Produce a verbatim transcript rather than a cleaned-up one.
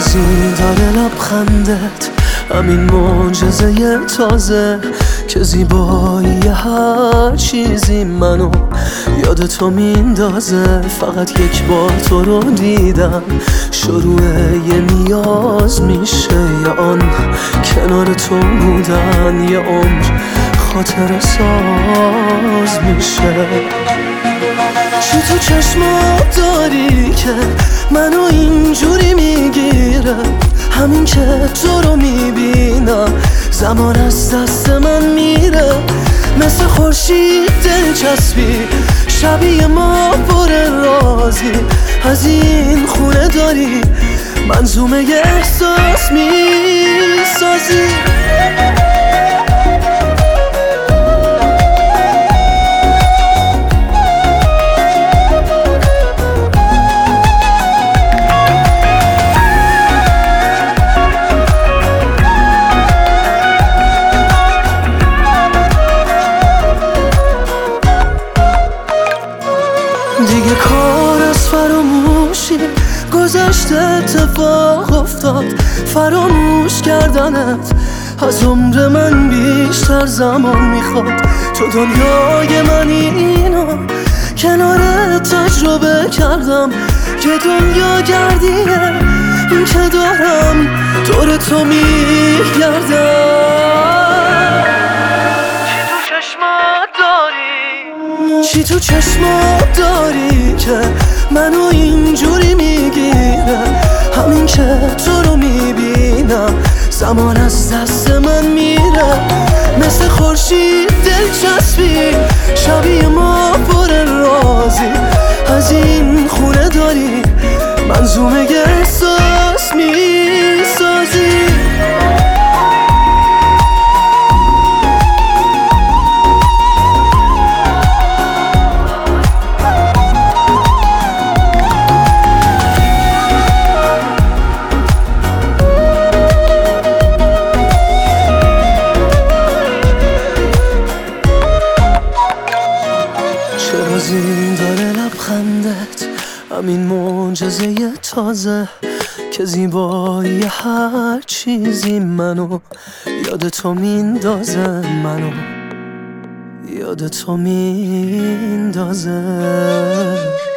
بازی داره لبخندت، همین معجزه تازه که زیبایی هر چیزی منو یاد تو میندازه. فقط یک بار تو رو دیدم شروع یه نیاز میشه، یا آن کنار تو بودن یه عمر خاطر ساز میشه. چی تو چشمات داری که منو اینجوری میگیره؟ همین که تو رو میبینم زمان از دست من میره. مثل خورشید دلچسبی شبیه ما پر رازی، از این خونه داری منظومه احساس میسازی. دیگه کار از فراموشی گذشته، اتفاق افتاد فراموش کردنت از عمر من بیشتر زمان میخواد. تو دنیای من اینو کنارت تجربه کردم که دنیا گردیه، این که دارم دور تو میگردم. چی تو چشمات داری که منو اینجوری میگیره؟ همین که تو رو میبینم زمان از دست من میره. مثل خورشید دلچسبی شبیه ما پر رازی، از این خونه داری منظومه احساس میسازی. بازی داره لبخندت، همین معجزه تازه که زیبایی هر چیزی منو یاد تو میندازه، منو یاد تو میندازه.